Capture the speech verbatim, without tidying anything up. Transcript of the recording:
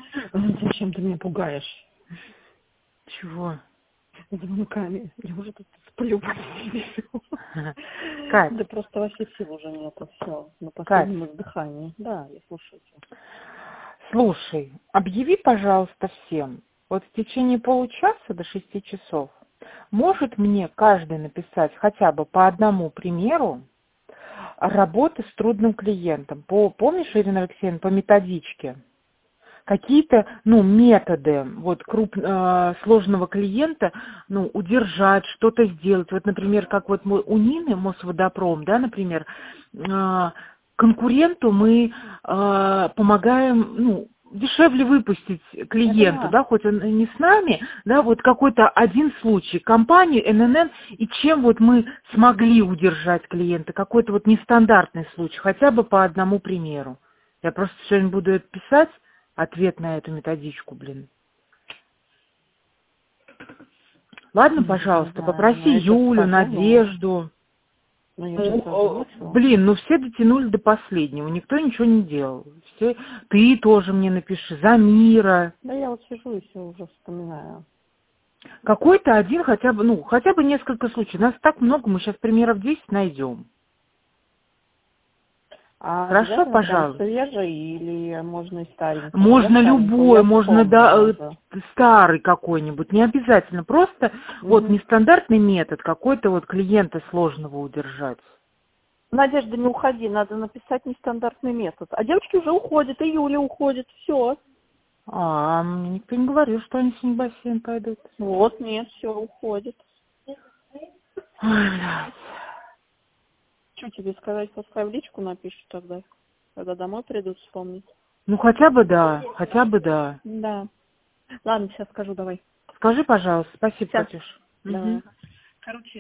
Зачем ты меня пугаешь? Чего? Звонками. Я уже тут сплю. Кать. Да просто вообще сил уже нету. Все, на Кать. последнем издыхании. Да, я слушаю тебя. Слушай, объяви, пожалуйста, всем, вот в течение получаса до шести часов может мне каждый написать хотя бы по одному примеру работы с трудным клиентом. По, помнишь, Ирина Алексеевна, по методичке? Какие-то, ну, методы вот круп, э, сложного клиента, ну, удержать, что-то сделать. Вот, например, как вот мы у Нины, Мосводопром, да, например, э, конкуренту мы э, помогаем, ну, дешевле выпустить клиенту, Да. да, хоть он и не с нами, да, вот какой-то один случай, компанию эн эн эн, и чем вот мы смогли удержать клиента, какой-то вот нестандартный случай, хотя бы по одному примеру. Я просто сегодня буду это писать, ответ на эту методичку, блин. Ладно, Не пожалуйста, знаю. попроси Ну, я сейчас Юлю, скажу, но... Надежду. Ну, я сейчас Ну, озвучу. блин, ну все дотянули до последнего, никто ничего не делал. Все, ты тоже мне напиши, Замира. Да я вот сижу и все уже вспоминаю. Какой-то один хотя бы, ну, хотя бы несколько случаев. Нас так много, мы сейчас примеров десять найдем. А Хорошо, обязательно прям пожалуйста. свежий или можно и старенького? Я Можно старенького, любой, я можно вспомнила да, э, уже. старый какой-нибудь, не обязательно. Просто вот Угу. нестандартный метод, какой-то вот клиента сложного удержать. Надежда, не уходи, надо написать нестандартный метод. А девочки уже уходят, и Юля уходит, все. А, мне никто не говорил, что они сегодня в бассейн пойдут. Вот, нет, все, уходит. Ой, блядь. Что тебе сказать, пускай в личку напишут тогда, когда домой придут вспомнить. Ну, хотя бы да, хотя бы да. Да. Ладно, сейчас скажу, давай. Скажи, пожалуйста. Спасибо, Сейчас. Катюш. Давай. Мгм. Короче,